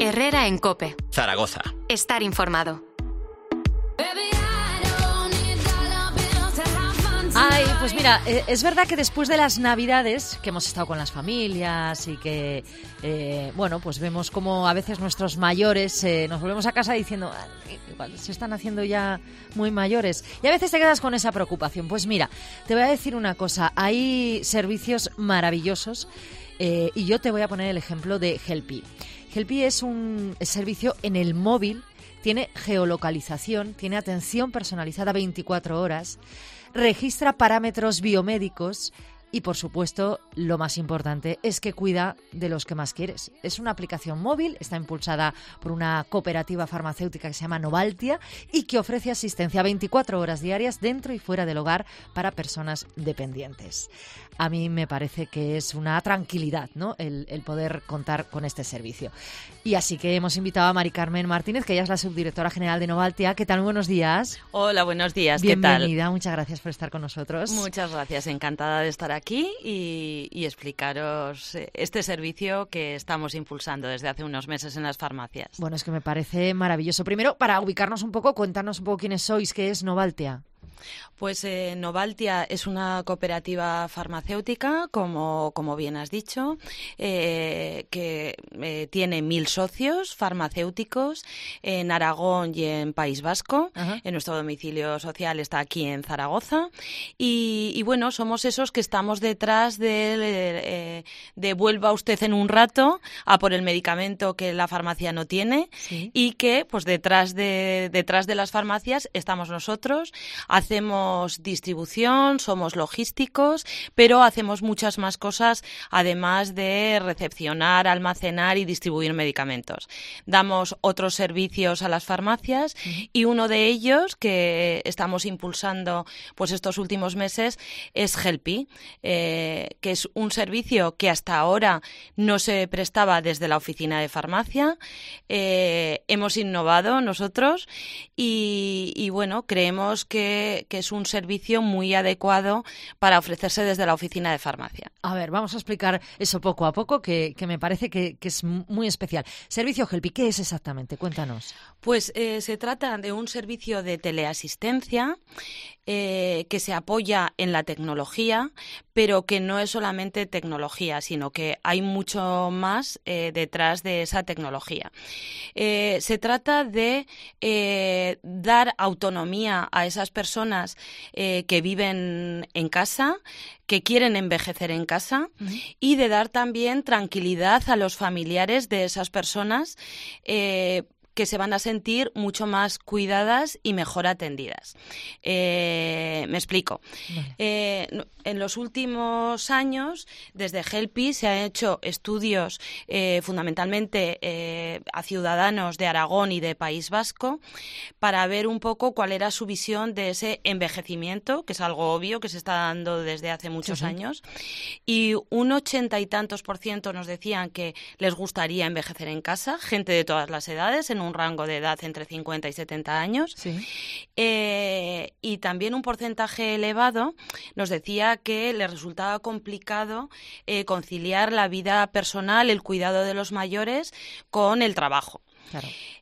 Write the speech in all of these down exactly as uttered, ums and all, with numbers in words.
Herrera en COPE. Zaragoza. Estar informado. Ay, pues mira, es verdad que después de las Navidades, que hemos estado con las familias y que, eh, bueno, pues vemos como a veces nuestros mayores eh, nos volvemos a casa diciendo, igual se están haciendo ya muy mayores. Y a veces te quedas con esa preocupación. Pues mira, te voy a decir una cosa, hay servicios maravillosos eh, y yo te voy a poner el ejemplo de Helpy. Helpy es un servicio en el móvil, tiene geolocalización, tiene atención personalizada veinticuatro horas, registra parámetros biomédicos y, por supuesto, lo más importante es que cuida de los que más quieres. Es una aplicación móvil, está impulsada por una cooperativa farmacéutica que se llama Novaltia y que ofrece asistencia veinticuatro horas diarias dentro y fuera del hogar para personas dependientes. A mí me parece que es una tranquilidad, ¿no?, el, el poder contar con este servicio. Y así que hemos invitado a Mari Carmen Martínez, que ella es la subdirectora general de Novaltia. ¿Qué tal? Muy buenos días. Hola, buenos días. ¿Qué tal? Bienvenida, muchas gracias por estar con nosotros. Muchas gracias, encantada de estar aquí y, y explicaros este servicio que estamos impulsando desde hace unos meses en las farmacias. Bueno, es que me parece maravilloso. Primero, para ubicarnos un poco, cuéntanos un poco quiénes sois, qué es Novaltia. Pues eh, Novaltia es una cooperativa farmacéutica, como, como bien has dicho, eh, que eh, tiene mil socios farmacéuticos en Aragón y en País Vasco. Ajá. En nuestro domicilio social está aquí en Zaragoza. Y, y bueno, somos esos que estamos detrás de, eh, de vuelva usted en un rato a por el medicamento que la farmacia no tiene. Sí. Y que pues detrás de, detrás de las farmacias estamos nosotros. Hacemos distribución, somos logísticos, pero hacemos muchas más cosas además de recepcionar, almacenar y distribuir medicamentos. Damos otros servicios a las farmacias y uno de ellos que estamos impulsando pues estos últimos meses es Helpy, eh, que es un servicio que hasta ahora no se prestaba desde la oficina de farmacia. Eh, hemos innovado nosotros y, y bueno, creemos que, que es un servicio muy adecuado para ofrecerse desde la oficina de farmacia. A ver, vamos a explicar eso poco a poco, que, que me parece que, que es muy especial. Servicio Helpy, ¿qué es exactamente? Cuéntanos. Pues eh, se trata de un servicio de teleasistencia eh, que se apoya en la tecnología, pero que no es solamente tecnología, sino que hay mucho más eh, detrás de esa tecnología. Eh, se trata de eh, dar autonomía a esas personas eh, que viven en casa, que quieren envejecer en casa, uh-huh. y de dar también tranquilidad a los familiares de esas personas eh, que se van a sentir mucho más cuidadas y mejor atendidas. Eh, me explico. Vale. Eh, en los últimos años, desde Helpy se han hecho estudios eh, fundamentalmente eh, a ciudadanos de Aragón y de País Vasco para ver un poco cuál era su visión de ese envejecimiento, que es algo obvio que se está dando desde hace muchos sí, sí. años. Y un ochenta y tantos por ciento nos decían que les gustaría envejecer en casa, gente de todas las edades, en un un rango de edad entre cincuenta y setenta años. Sí. Eh, y también un porcentaje elevado nos decía que le resultaba complicado eh, conciliar la vida personal, el cuidado de los mayores con el trabajo. Claro.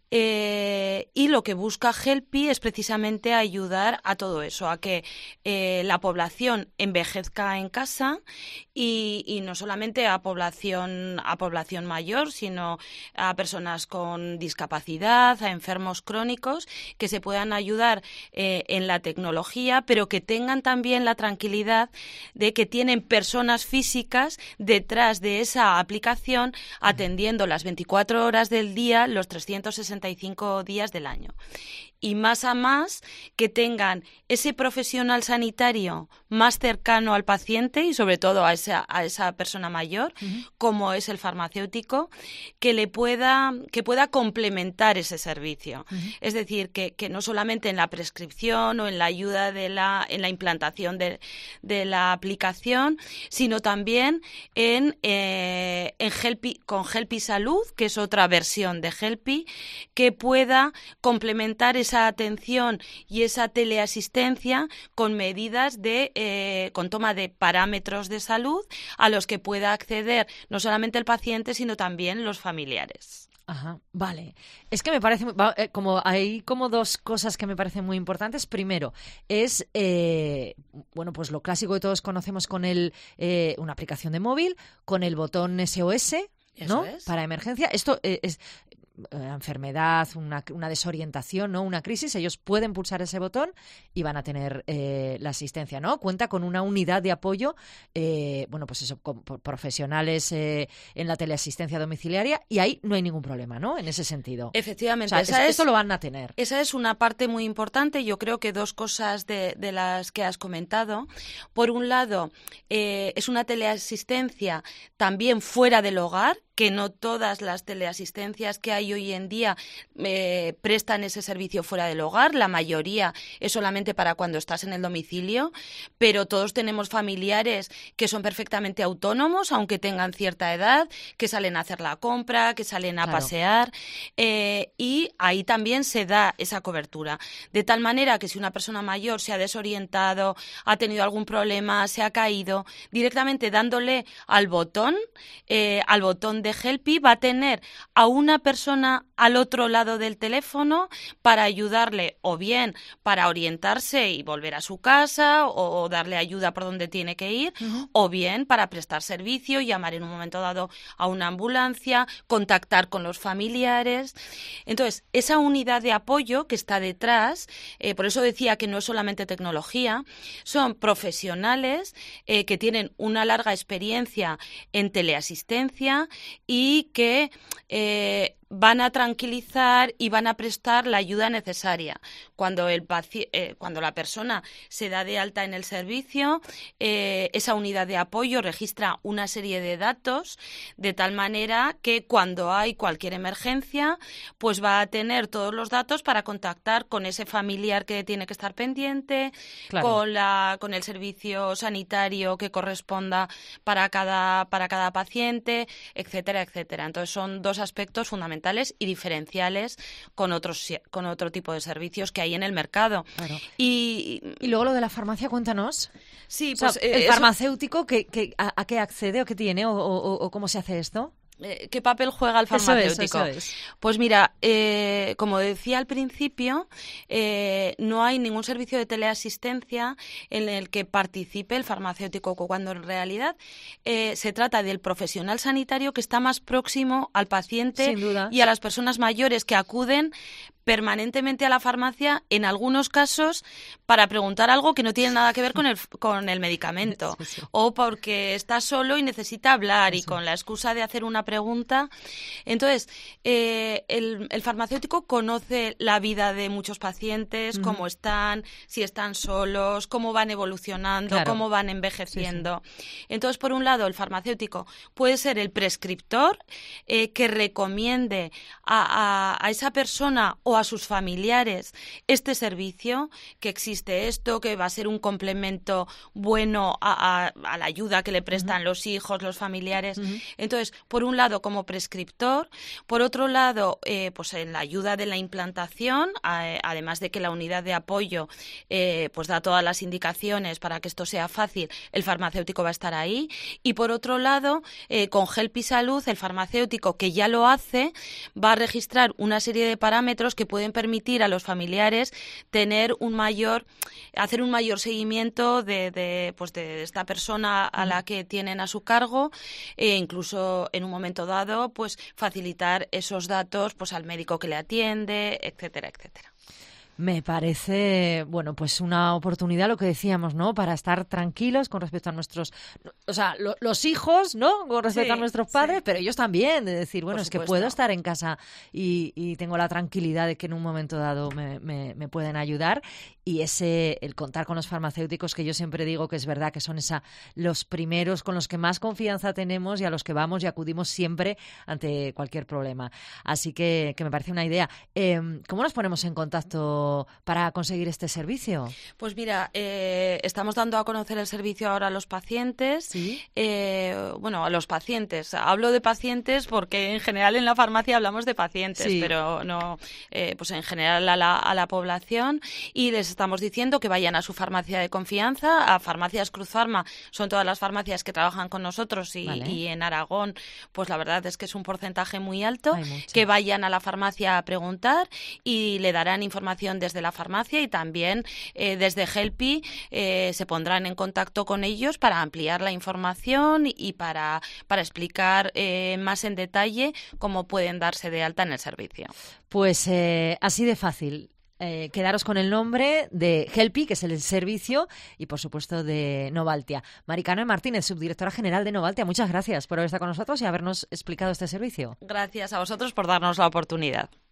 Eh, y lo que busca Helpy es precisamente ayudar a todo eso, a que eh, la población envejezca en casa y, y no solamente a población, a población mayor, sino a personas con discapacidad, a enfermos crónicos, que se puedan ayudar eh, en la tecnología, pero que tengan también la tranquilidad de que tienen personas físicas detrás de esa aplicación atendiendo las veinticuatro horas del día, los trescientos sesenta y cinco días del año. Y más a más que tengan ese profesional sanitario más cercano al paciente y sobre todo a esa, a esa persona mayor, uh-huh. como es el farmacéutico, que le pueda, que pueda complementar ese servicio. Uh-huh. Es decir, que, que no solamente en la prescripción o en la ayuda de la, en la implantación de, de la aplicación, sino también en, eh, en Helpy, con Helpy Salud, que es otra versión de Helpy, que pueda complementar esa atención y esa teleasistencia con medidas de, eh, con toma de parámetros de salud a los que pueda acceder no solamente el paciente, sino también los familiares. Ajá, vale. Es que me parece, va, eh, como hay como dos cosas que me parecen muy importantes. Primero, es, eh, bueno, pues lo clásico que todos conocemos con el, eh, una aplicación de móvil, con el botón S O S, ¿no? Eso es. Para emergencia. Esto eh, es eh, enfermedad, una, una desorientación, ¿no? Una crisis. Ellos pueden pulsar ese botón y van a tener eh, la asistencia, ¿no? Cuenta con una unidad de apoyo, eh, bueno, pues eso, con profesionales eh, en la teleasistencia domiciliaria, y ahí no hay ningún problema, ¿no? En ese sentido. Efectivamente. O sea, esa es, es, esto lo van a tener. Esa es una parte muy importante. Yo creo que dos cosas de, de las que has comentado. Por un lado, eh, es una teleasistencia también fuera del hogar, que no todas las teleasistencias que hay hoy en día eh, prestan ese servicio fuera del hogar. La mayoría es solamente para cuando estás en el domicilio, pero todos tenemos familiares que son perfectamente autónomos, aunque tengan cierta edad, que salen a hacer la compra, que salen a Claro. pasear, eh, y ahí también se da esa cobertura. De tal manera que si una persona mayor se ha desorientado, ha tenido algún problema, se ha caído, directamente dándole al botón, eh, al botón de Helpy, va a tener a una persona al otro lado del teléfono para ayudarle, o bien para orientarse y volver a su casa, o, o darle ayuda por donde tiene que ir, uh-huh. o bien para prestar servicio, llamar en un momento dado a una ambulancia, contactar con los familiares. Entonces, esa unidad de apoyo que está detrás, eh, por eso decía que no es solamente tecnología, son profesionales eh, que tienen una larga experiencia en teleasistencia y que eh, van a tranquilizar y van a prestar la ayuda necesaria. Cuando, el paci- eh, cuando la persona se da de alta en el servicio, eh, esa unidad de apoyo registra una serie de datos de tal manera que cuando hay cualquier emergencia, pues va a tener todos los datos para contactar con ese familiar que tiene que estar pendiente, claro. con, la, con el servicio sanitario que corresponda para cada, para cada paciente, etcétera, etcétera. Entonces son dos aspectos fundamentales y diferenciales con otros con otro tipo de servicios que hay en el mercado. Claro. Y, y luego lo de la farmacia, cuéntanos. Sí, o sea, pues eh, el eso... farmacéutico, ¿qué, qué, a, ¿a qué accede o qué tiene o, o, o cómo se hace esto? ¿Qué papel juega el farmacéutico? Eso es, eso es. Pues mira, eh, como decía al principio, eh, no hay ningún servicio de teleasistencia en el que participe el farmacéutico, cuando en realidad eh, se trata del profesional sanitario que está más próximo al paciente Sin duda. y a las personas mayores que acuden permanentemente a la farmacia, en algunos casos, para preguntar algo que no tiene nada que ver con el, con el medicamento, sí, sí. o porque está solo y necesita hablar Eso. y con la excusa de hacer una pregunta. Entonces, eh, el, el farmacéutico conoce la vida de muchos pacientes, uh-huh. cómo están, si están solos, cómo van evolucionando, claro. cómo van envejeciendo. Sí, sí. Entonces, por un lado, el farmacéutico puede ser el prescriptor eh, que recomiende a, a, a esa persona o a sus familiares este servicio, que existe esto, que va a ser un complemento bueno a, a, a la ayuda que le prestan uh-huh. los hijos, los familiares. Uh-huh. Entonces, por un lado, como prescriptor, por otro lado, eh, pues en la ayuda de la implantación, eh, además de que la unidad de apoyo eh, pues da todas las indicaciones para que esto sea fácil, el farmacéutico va a estar ahí. Y por otro lado, eh, con Helpy Salud, el farmacéutico que ya lo hace, va a registrar una serie de parámetros que pueden permitir a los familiares tener un mayor, hacer un mayor seguimiento de, de, pues de esta persona a la que tienen a su cargo, e incluso en un momento dado, pues facilitar esos datos pues al médico que le atiende, etcétera, etcétera. Me parece, bueno, pues una oportunidad, lo que decíamos, ¿no? Para estar tranquilos con respecto a nuestros, o sea, lo, los hijos, ¿no? Con respecto sí, a nuestros padres, sí. pero ellos también, de decir, bueno, Por es supuesto. que puedo estar en casa y, y tengo la tranquilidad de que en un momento dado me, me, me pueden ayudar. Y ese, el contar con los farmacéuticos, que yo siempre digo que es verdad que son esa, los primeros con los que más confianza tenemos y a los que vamos y acudimos siempre ante cualquier problema. Así que, que me parece una idea. Eh, ¿Cómo nos ponemos en contacto haciendo para conseguir este servicio? Pues mira, eh, estamos dando a conocer el servicio ahora a los pacientes. ¿Sí? Eh, bueno, a los pacientes. Hablo de pacientes porque en general en la farmacia hablamos de pacientes, sí. pero no, eh, pues en general a la, a la población. Y les estamos diciendo que vayan a su farmacia de confianza, a Farmacias Cruz Farma. Son todas las farmacias que trabajan con nosotros y, vale. y en Aragón, pues la verdad es que es un porcentaje muy alto. Que vayan a la farmacia a preguntar y le darán información desde la farmacia y también eh, desde Helpi eh, se pondrán en contacto con ellos para ampliar la información y para, para explicar eh, más en detalle cómo pueden darse de alta en el servicio. Pues eh, así de fácil. Eh, quedaros con el nombre de Helpi, que es el servicio, y por supuesto de Novaltia. Mari Carmen Martínez, subdirectora general de Novaltia, muchas gracias por haber estado con nosotros y habernos explicado este servicio. Gracias a vosotros por darnos la oportunidad.